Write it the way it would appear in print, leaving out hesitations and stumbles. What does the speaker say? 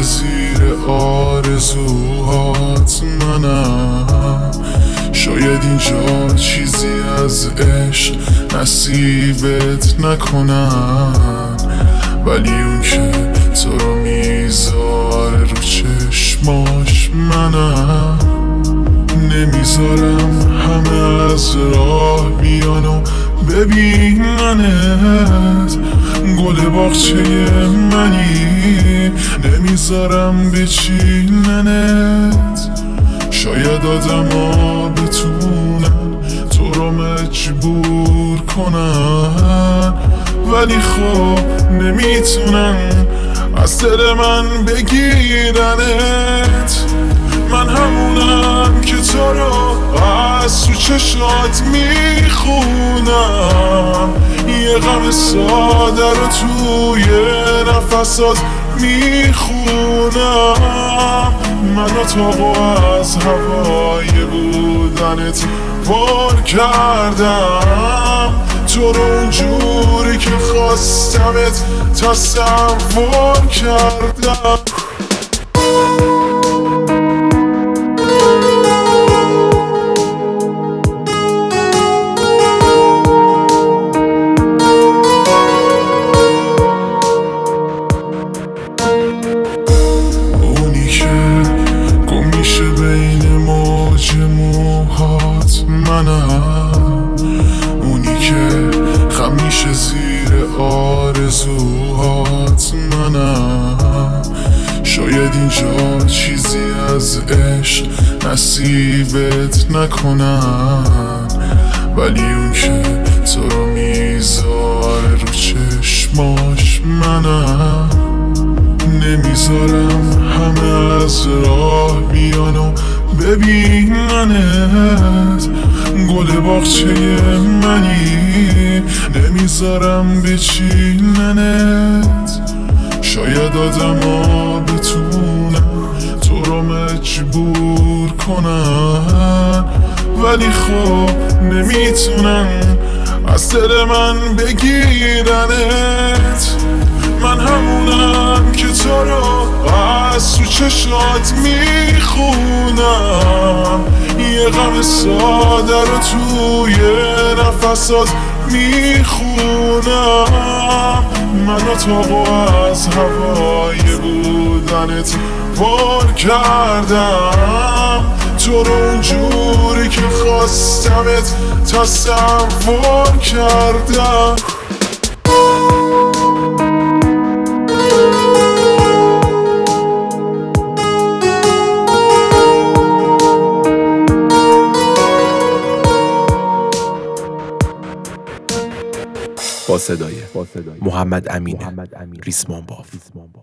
همیشه زیر آرزوهات منم. شاید اینجا چیزی از عشق نصیبت نکنن، ولی اون که تو رو میذاره رو چشماش منم. نمیذارم همه از راه بیان و ببیننت، گل باغچه منی، نمیذارم بچیننت. شاید آدما بتونن تو رو مجبور کنن، ولی خب نمیتونن از دل من بگیرنت. من همونم که تو رو از تو چشات میخونم، یه غم ساده رو توی نفسات میخونم. من تاقو از هوای بودنت پر کردم، تو رو اونجوری که خواستمت تصور کردم. اونی که همیشه زیر آرزوهات منم. شاید اینجا چیزی از عشق نصیبت نکنن، ولی اون که تو رو میذاره رو چشماش منم. نمیذارم همه از راه بیان و ببیننت، گل باغچه منی، نمیذارم بچیننت. شاید آدما بتونن تو رو مجبور کنن، ولی خب نمیتونن از دل من بگیرنت. من همونم که تو رو از تو چشات میخونم، یه غم ساده رو توی نفسات میخونم. من تاقو از هوای بودنت پر کردم، تو رو اونجوری که خواستمت تصور کردم. با صدای محمد امین ریسمان باف.